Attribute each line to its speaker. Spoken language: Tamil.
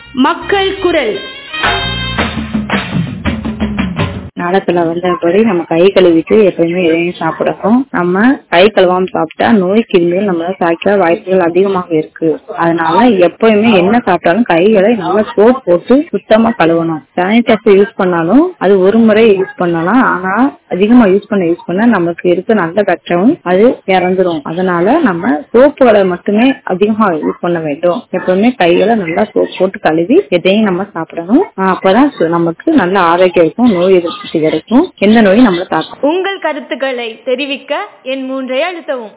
Speaker 1: மக்கள் குரல்.
Speaker 2: நாளத்துல வந்தபடி நம்ம கை கழுவிட்டு எப்பயுமே எதையும் சாப்பிடணும். நம்ம கை கழுவாம சாப்பிட்டா நோய் கிருமிகள் நம்மள தாக்க வாய்ப்புகள் அதிகமாக இருக்கு. அதனால எப்பயுமே என்ன சாப்பிட்டாலும் கைகளை நம்ம சோப் போட்டு சுத்தமா கழுவணும். சானிடைசர் யூஸ் பண்ணாலும் அது ஒரு முறை யூஸ் பண்ணலாம். ஆனா அதிகமா யூஸ் பண்ண நமக்கு இருக்க நல்ல பாக்டீரியாவும் அது இறந்துரும். அதனால நம்ம சோப்புகளை மட்டுமே அதிகமா யூஸ் பண்ண வேண்டும். எப்பவுமே கைகளை நல்லா சோப் போட்டு கழுவி எதையும் நம்ம சாப்பிடணும். அப்பதான் நமக்கு நல்ல ஆரோக்கியம் இருக்கும், நோய் எதிர்ப்பு கிடைக்கும், எந்த நோயும் நம்மள தாக்கும்.
Speaker 1: உங்கள் கருத்துக்களை தெரிவிக்க என் 3 அழுத்தவும்.